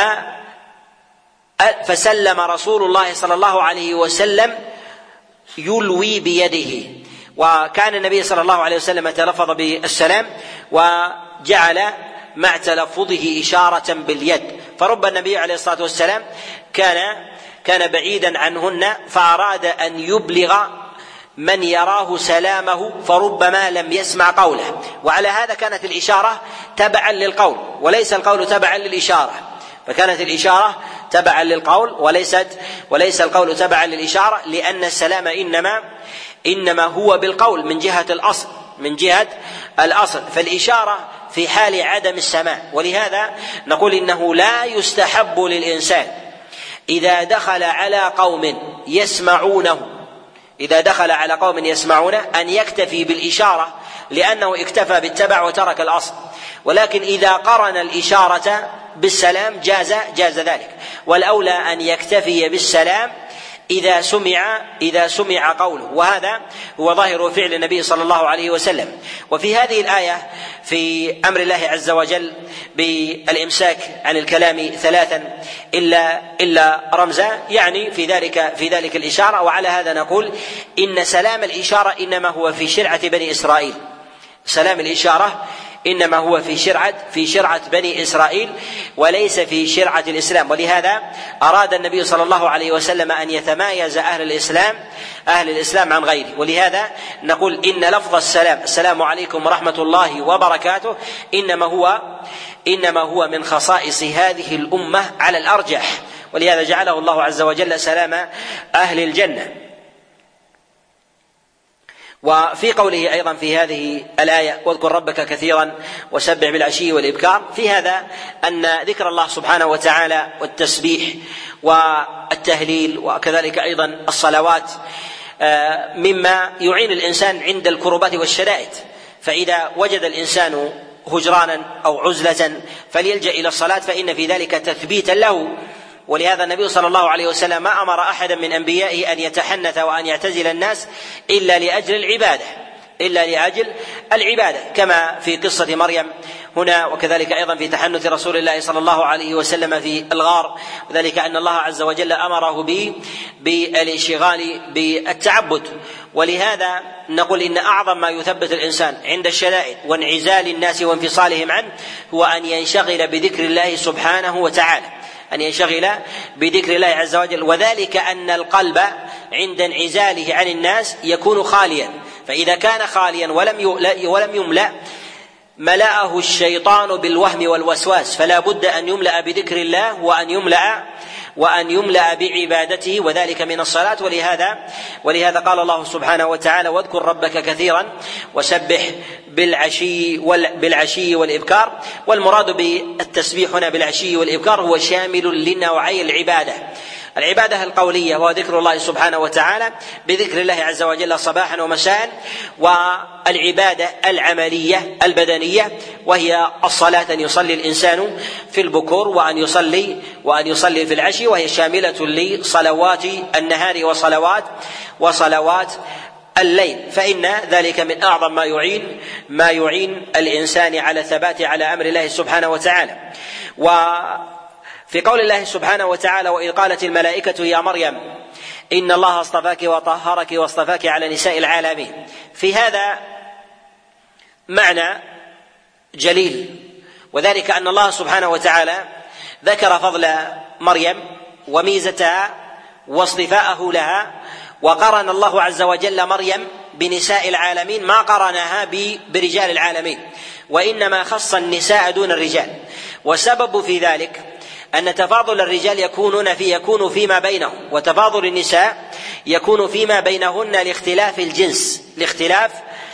فسلم رسول الله صلى الله عليه وسلم يلوي بيده، وكان النبي صلى الله عليه وسلم تلفظ بالسلام وجعل مع تلفظه إشارة باليد. فرب النبي عليه الصلاة والسلام كان كان بعيدا عنهن فأراد أن يبلغ من يراه سلامه فربما لم يسمع قوله، وعلى هذا كانت الإشارة تبعا للقول وليس القول تبعا للإشارة، فكانت الإشارة تبعا للقول وليست وليس القول تبعا للإشارة، لأن السلام إنما إنما هو بالقول من جهة الأصل من جهة الأصل فالإشارة في حال عدم السماع. ولهذا نقول إنه لا يستحب للإنسان إذا دخل على قوم يسمعونه إذا دخل على قوم يسمعونه أن يكتفي بالإشارة، لأنه اكتفى بالتبع وترك الأصل، ولكن إذا قرن الإشارة بالسلام جاز جاز ذلك، والأولى أن يكتفي بالسلام إذا سمع إذا سمع قوله، وهذا هو ظاهر فعل النبي صلى الله عليه وسلم. وفي هذه الآية في أمر الله عز وجل بالإمساك عن الكلام ثلاثا إلا إلا رمزا، يعني في ذلك في ذلك الإشارة. وعلى هذا نقول إن سلام الإشارة إنما هو في شرعة بني إسرائيل سلام الإشارة إنما هو في شرعة في شرعة بني إسرائيل وليس في شرعة الإسلام. ولهذا أراد النبي صلى الله عليه وسلم أن يتمايز أهل الإسلام أهل الإسلام عن غيره. ولهذا نقول إن لفظ السلام السلام عليكم ورحمة الله وبركاته إنما هو إنما هو من خصائص هذه الأمة على الأرجح، ولهذا جعله الله عز وجل سلام أهل الجنة. وفي قوله أيضا في هذه الآية واذكر ربك كثيرا وسبح بالعشي والإبكار، في هذا أن ذكر الله سبحانه وتعالى والتسبيح والتهليل وكذلك أيضا الصلوات مما يعين الإنسان عند الكربات والشدائد، فإذا وجد الإنسان هجرانا أو عزلة فليلجأ إلى الصلاة فإن في ذلك تثبيتا له. ولهذا النبي صلى الله عليه وسلم ما أمر أحدا من أنبيائه أن يتحنث وأن يعتزل الناس إلا لأجل العبادة إلا لأجل العبادة كما في قصة مريم هنا، وكذلك أيضا في تحنث رسول الله صلى الله عليه وسلم في الغار، وذلك أن الله عز وجل أمره بالانشغال بالتعبد. ولهذا نقول إن أعظم ما يثبت الإنسان عند الشدائد وانعزال الناس وانفصالهم عنه هو أن ينشغل بذكر الله سبحانه وتعالى أن ينشغل بذكر الله عز وجل، وذلك أن القلب عند انعزاله عن الناس يكون خاليا، فإذا كان خاليا ولم ولم يملأ ملأه الشيطان بالوهم والوسواس، فلا بد أن يملأ بذكر الله وأن يملأ وأن يملأ بعبادته وذلك من الصلاة. ولهذا ولهذا قال الله سبحانه وتعالى واذكر ربك كثيرا وسبح بالعشي بالعشي والإبكار. والمراد بالتسبيح هنا بالعشي والإبكار هو شامل لنوعي العبادة، العبادة القولية وهو ذكر الله سبحانه وتعالى بذكر الله عز وجل صباحا ومساء، والعبادة العملية البدنية وهي الصلاة أن يصلي الإنسان في البكور وأن يصلي وأن يصلي في العشي، وهي شاملة لصلوات النهار وصلوات وصلوات الليل، فإن ذلك من أعظم ما يعين ما يعين الإنسان على الثبات على أمر الله سبحانه وتعالى. و في قول الله سبحانه وتعالى وإذ قالت الملائكة يا مريم إن الله اصطفاك وطهرك واصطفاك على نساء العالمين. في هذا معنى جليل، وذلك أن الله سبحانه وتعالى ذكر فضل مريم وميزتها واصطفاءه لها، وقرن الله عز وجل مريم بنساء العالمين ما قرنها برجال العالمين، وإنما خص النساء دون الرجال. والسبب في ذلك أن تفاضل الرجال يكونون في يكون فيما بينهم، وتفاضل النساء يكون فيما بينهن لاختلاف الجنس لاختلاف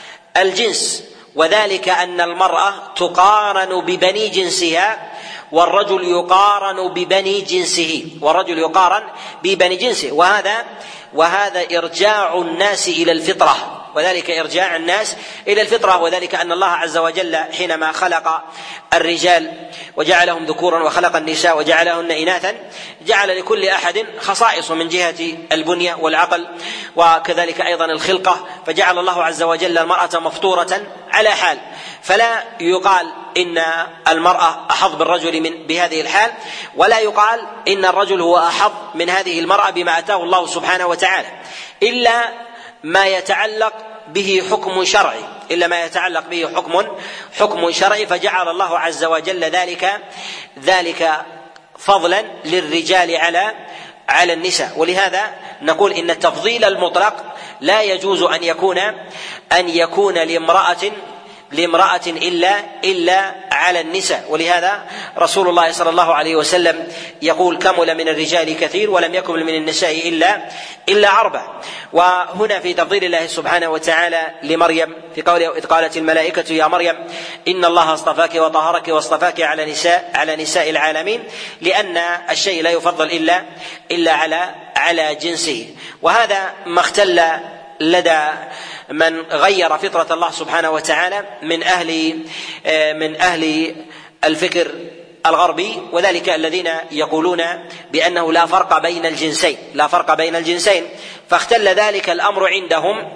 الجنس وذلك أن المرأة تقارن ببني جنسها، والرجل يقارن ببني جنسه والرجل يقارن ببني جنسه وهذا وهذا إرجاع الناس إلى الفطرة وذلك إرجاع الناس إلى الفطرة وذلك أن الله عز وجل حينما خلق الرجال وجعلهم ذكورا وخلق النساء وجعلهن إناثا جعل لكل أحد خصائص من جهة البنية والعقل وكذلك أيضا الخلقة، فجعل الله عز وجل المرأة مفطورة على حال، فلا يقال إن المرأة أحظ بالرجل من بهذه الحال، ولا يقال إن الرجل هو أحظ من هذه المرأة بما أتاه الله سبحانه وتعالى، إلا ما يتعلق به حكم شرعي إلا ما يتعلق به حكم حكم شرعي فجعل الله عز وجل ذلك ذلك فضلا للرجال على على النساء. ولهذا نقول إن التفضيل المطلق لا يجوز أن يكون أن يكون لامرأة لامرأة إلا إلا على النساء. ولهذا رسول الله صلى الله عليه وسلم يقول: كمل من الرجال كثير ولم يكمل من النساء إلا إلا أربع. وهنا في تفضيل الله سبحانه وتعالى لمريم في قوله: إذ قالت الملائكة يا مريم إن الله اصطفاك وطهرك واصطفاك على نساء على نساء العالمين، لأن الشيء لا يفضل إلا إلا على على جنسه. وهذا ما اختل لدى من غير فطرة الله سبحانه وتعالى من أهل من أهل الفكر الغربي، وذلك الذين يقولون بأنه لا فرق بين الجنسين لا فرق بين الجنسين فاختل ذلك الأمر عندهم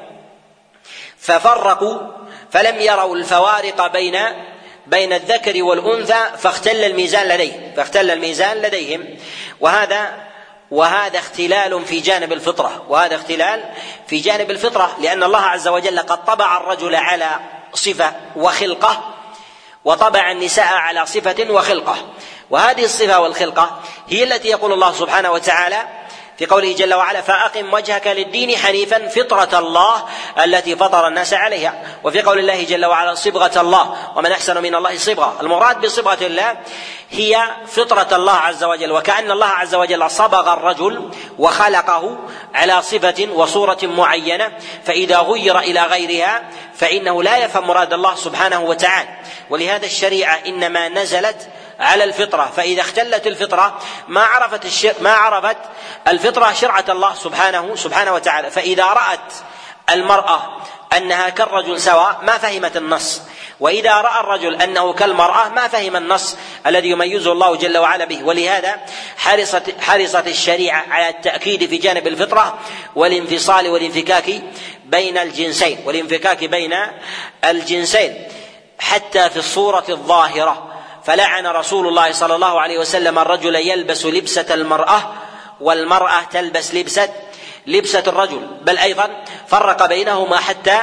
ففرقوا فلم يروا الفوارق بين بين الذكر والأنثى فاختل الميزان لديهم فاختل الميزان لديهم وهذا وهذا اختلال في جانب الفطرة وهذا اختلال في جانب الفطرة لأن الله عز وجل قد طبع الرجل على صفة وخلقة وطبع النساء على صفة وخلقة، وهذه الصفة والخلقة هي التي يقول الله سبحانه وتعالى في قوله جل وعلا: فأقم وجهك للدين حنيفا فطرة الله التي فطر الناس عليها. وفي قول الله جل وعلا: صبغة الله ومن أحسن من الله صبغة. المراد بصبغة الله هي فطرة الله عز وجل، وكأن الله عز وجل صبغ الرجل وخلقه على صفة وصورة معينة، فإذا غير إلى غيرها فإنه لا يفهم مراد الله سبحانه وتعالى. ولهذا الشريعة إنما نزلت على الفطرة، فإذا اختلت الفطرة ما عرفت الشر... ما عرفت الفطرة شرعة الله سبحانه سبحانه وتعالى. فإذا رأت المرأة أنها كالرجل سواء ما فهمت النص، وإذا رأى الرجل أنه كالمرأة ما فهم النص الذي يميزه الله جل وعلا به. ولهذا حرصت حرصت الشريعة على التأكيد في جانب الفطرة والانفصال والانفكاك بين الجنسين والانفكاك بين الجنسين حتى في الصورة الظاهرة. فلعن رسول الله صلى الله عليه وسلم الرجل يلبس لبسة المرأة والمرأة تلبس لبسة لبسة الرجل، بل أيضا فرق بينهما حتى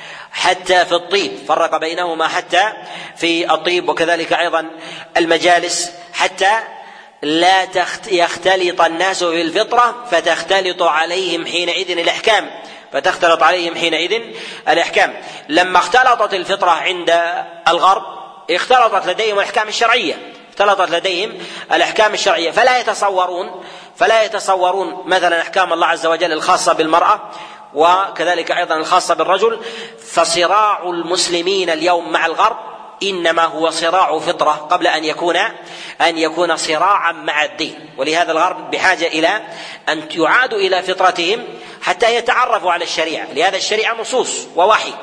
حتى في الطيب فرق بينهما حتى في الطيب وكذلك أيضا المجالس، حتى لا يختلط الناس في الفطرة فتختلط عليهم حينئذ الأحكام فتختلط عليهم حينئذ الأحكام. لما اختلطت الفطرة عند الغرب اختلطت لديهم الأحكام الشرعية اختلطت لديهم الأحكام الشرعية فلا يتصورون فلا يتصورون مثلا أحكام الله عز وجل الخاصة بالمرأة وكذلك أيضا الخاصة بالرجل. فصراع المسلمين اليوم مع الغرب إنما هو صراع فطرة قبل أن يكون أن يكون صراعا مع الدين. ولهذا الغرب بحاجة إلى أن يعادوا إلى فطرتهم حتى يتعرفوا على الشريعة، لهذا الشريعة نصوص ووحي،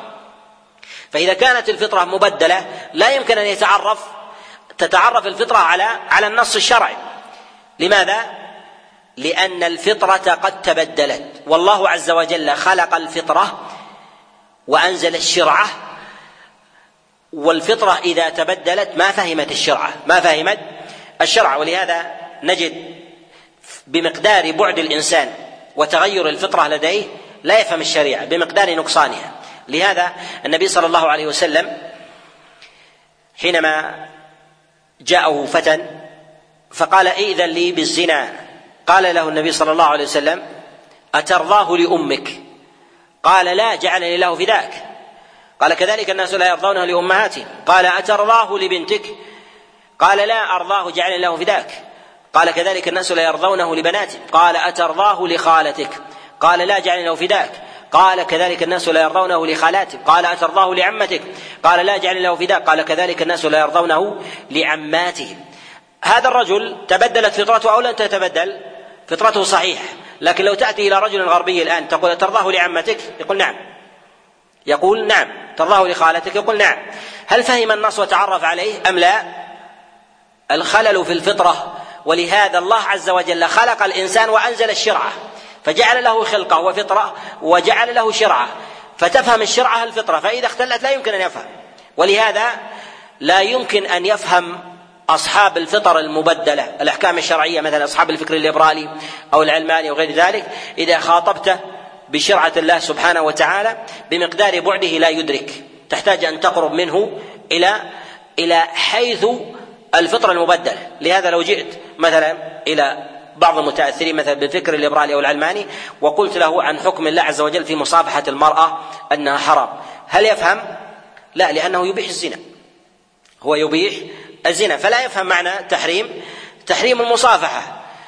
فإذا كانت الفطرة مبدلة لا يمكن أن يتعرف تتعرف الفطرة على على النص الشرعي. لماذا؟ لأن الفطرة قد تبدلت، والله عز وجل خلق الفطرة وأنزل الشرعة، والفطرة إذا تبدلت ما فهمت الشرعة ما فهمت الشرع. ولهذا نجد بمقدار بعد الإنسان وتغير الفطرة لديه لا يفهم الشريعة بمقدار نقصانها. لهذا النبي صلى الله عليه وسلم حينما جاءه فتى فقال ائذن لي بالزنا، قال له النبي صلى الله عليه وسلم أترضاه لأمك؟ قال لا، جعلني الله فداك. قال كذلك الناس لا يرضونه لأمهاتهم. قال أترضاه لبنتك؟ قال لا أرضاه، جعلني الله فداك. قال كذلك الناس لا يرضونه لبناتهم. قال أترضاه لخالتك؟ قال لا، جعلني الله فداك. قال كذلك الناس لا يرضونه لخالاتهم. قال أترضاه لعمتك؟ قال لا، جعلني الله فداك. قال كذلك الناس لا يرضونه لعماتهم. هذا الرجل تبدلت فطرته أو لن تتبدل؟ فطرته صحيحة، لكن لو تأتي إلى رجل غربي الآن تقول أترضاه لعمتك؟ يقول نعم. يقول نعم. ترضاه لخالتك؟ يقول نعم. هل فهم النص وتعرف عليه أم لا؟ الخلل في الفطرة. ولهذا الله عز وجل خلق الإنسان وأنزل الشرعة، فجعل له خلقة وفطرة وجعل له شرعة، فتفهم الشرعة الفطرة، فإذا اختلت لا يمكن أن يفهم. ولهذا لا يمكن أن يفهم أصحاب الفطر المبدلة الأحكام الشرعية، مثلا أصحاب الفكر الليبرالي أو العلماني وغير ذلك، إذا خاطبته بشرعة الله سبحانه وتعالى بمقدار بعده لا يدرك، تحتاج أن تقرب منه إلى إلى حيث الفطرة المبدلة. لهذا لو جئت مثلا إلى بعض المتأثرين مثلا بالفكر الليبرالي أو العلماني وقلت له عن حكم الله عز وجل في مصافحة المرأة أنها حرام، هل يفهم؟ لا، لأنه يبيح الزنا، هو يبيح الزنا، فلا يفهم معنى تحريم تحريم المصافحة.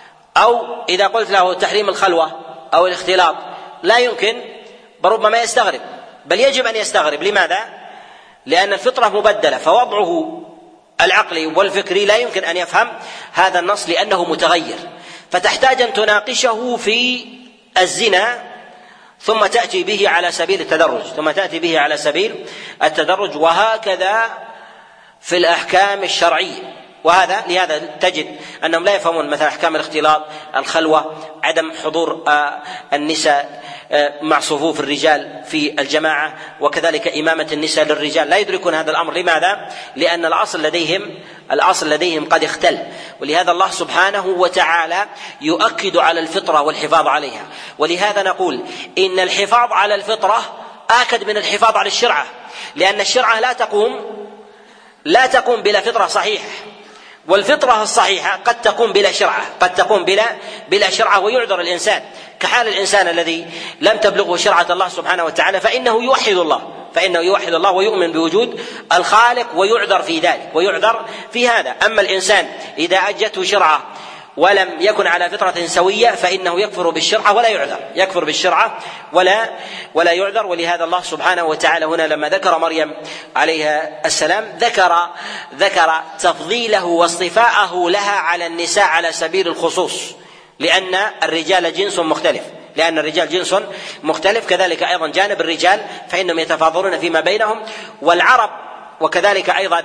أو إذا قلت له تحريم الخلوة أو الاختلاط لا يمكن، بربما يستغرب، بل يجب أن يستغرب. لماذا؟ لأن الفطرة مبدلة، فوضعه العقلي والفكري لا يمكن أن يفهم هذا النص لأنه متغير، فتحتاج أن تناقشه في الزنا ثم تأتي به على سبيل التدرج ثم تأتي به على سبيل التدرج وهكذا في الأحكام الشرعية. وهذا لهذا تجد أنهم لا يفهمون مثلا أحكام الاختلاط، الخلوة، عدم حضور النساء مع صفوف الرجال في الجماعة، وكذلك إمامة النساء للرجال، لا يدركون هذا الأمر. لماذا؟ لأن الأصل لديهم الأصل لديهم قد اختل. ولهذا الله سبحانه وتعالى يؤكد على الفطرة والحفاظ عليها. ولهذا نقول إن الحفاظ على الفطرة آكد من الحفاظ على الشرعة، لأن الشرعة لا تقوم لا تقوم بلا فطرة صحيحة، والفطرة الصحيحة قد تقوم بلا شرعة قد تقوم بلا بلا شرعة ويعذر الإنسان، كحال الإنسان الذي لم تبلغه شرعة الله سبحانه وتعالى فإنه يوحد الله فإنه يوحد الله ويؤمن بوجود الخالق ويعذر في ذلك ويعذر في هذا. أما الإنسان إذا أجته شرعة ولم يكن على فطرة سوية فإنه يكفر بالشرعة ولا يعذر يكفر بالشرعة ولا ولا يعذر. ولهذا الله سبحانه وتعالى هنا لما ذكر مريم عليها السلام ذكر ذكر تفضيله واصطفاءه لها على النساء على سبيل الخصوص، لأن الرجال جنس مختلف لأن الرجال جنس مختلف كذلك أيضا جانب الرجال فإنهم يتفاضلون فيما بينهم. والعرب وكذلك أيضا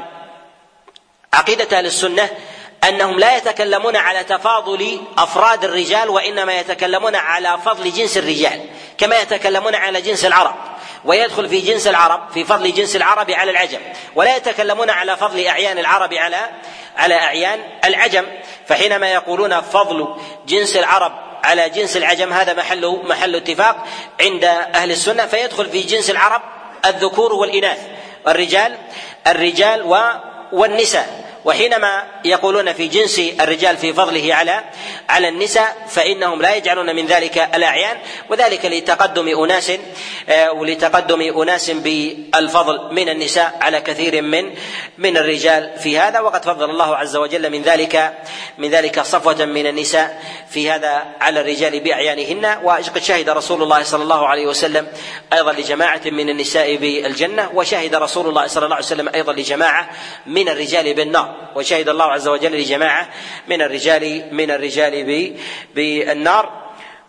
عقيدة أهل السنة أنهم لا يتكلمون على تفاضل أفراد الرجال، وإنما يتكلمون على فضل جنس الرجال كما يتكلمون على جنس العرب، ويدخل في جنس العرب في فضل جنس العرب على العجم، ولا يتكلمون على فضل أعيان العرب على على أعيان العجم. فحينما يقولون فضل جنس العرب على جنس العجم هذا محل محل اتفاق عند أهل السنة، فيدخل في جنس العرب الذكور والإناث، الرجال الرجال والنساء. وحينما يقولون في جنس الرجال في فضله على على النساء فإنهم لا يجعلون من ذلك الأعيان، وذلك لتقدم أناس ولتقدم أناس بالفضل من النساء على كثير من من الرجال في هذا. وقد فضل الله عز وجل من ذلك من ذلك صفوة من النساء في هذا على الرجال بأعيانهن. وقد شهد رسول الله صلى الله عليه وسلم أيضا لجماعة من النساء بالجنة، وشهد رسول الله صلى الله عليه وسلم أيضا لجماعة من الرجال بالنار، وشهد الله عز وجل لجماعة من الرجال من الرجال بالنار.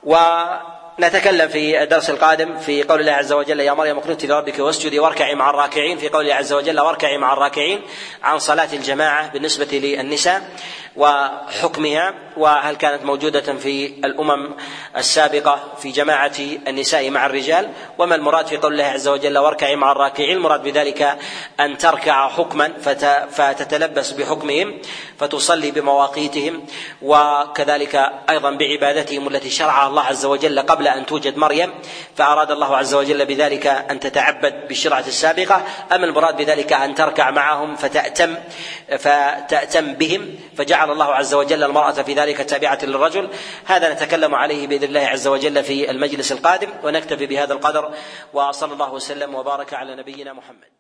ونتكلم في الدرس القادم في قول الله عز وجل يا مريم اقنتي لربك واسجدي واركعي مع الراكعين، في قول الله عز وجل واركعي مع الراكعين عن صلاة الجماعة بالنسبة للنساء. وحكمها، وهل كانت موجودة في الأمم السابقة في جماعة النساء مع الرجال، وما المراد في قول الله عز وجل واركعي مع الراكعين. المراد بذلك أن تركع حكما فتتلبس بحكمهم فتصلي بمواقيتهم، وكذلك أيضا بعبادتهم التي شرعها الله عز وجل قبل أن توجد مريم، فأراد الله عز وجل بذلك أن تتعبد بالشرعة السابقة. أما المراد بذلك أن تركع معهم فتأتم فتأتم بهم، فجعل الله عز وجل المرأة في ذلك تابعة للرجل. هذا نتكلم عليه بإذن الله عز وجل في المجلس القادم، ونكتفي بهذا القدر، وصلى الله وسلم وبارك على نبينا محمد.